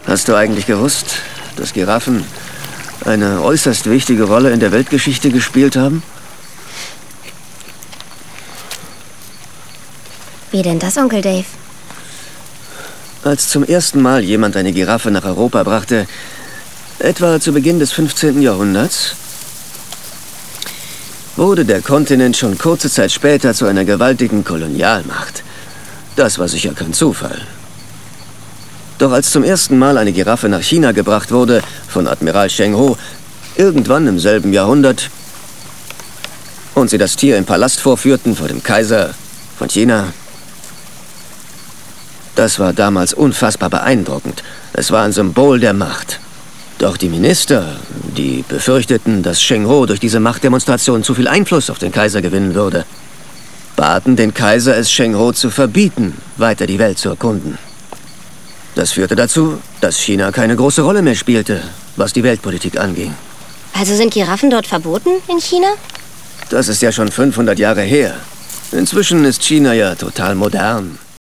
Hast du eigentlich gewusst, dass Giraffen eine äußerst wichtige Rolle in der Weltgeschichte gespielt haben? Wie denn das, Onkel Dave? Als zum ersten Mal jemand eine Giraffe nach Europa brachte, etwa zu Beginn des 15. Jahrhunderts, wurde der Kontinent schon kurze Zeit später zu einer gewaltigen Kolonialmacht. Das war sicher kein Zufall. Doch als zum ersten Mal eine Giraffe nach China gebracht wurde, von Admiral Cheng Ho, irgendwann im selben Jahrhundert, und sie das Tier im Palast vorführten vor dem Kaiser von China, das war damals unfassbar beeindruckend. Es war ein Symbol der Macht. Doch die Minister, die befürchteten, dass Cheng Ho durch diese Machtdemonstration zu viel Einfluss auf den Kaiser gewinnen würde, baten den Kaiser, es Cheng Ho zu verbieten, weiter die Welt zu erkunden. Das führte dazu, dass China keine große Rolle mehr spielte, was die Weltpolitik anging. Also sind Giraffen dort verboten in China? Das ist ja schon 500 Jahre her. Inzwischen ist China ja total modern.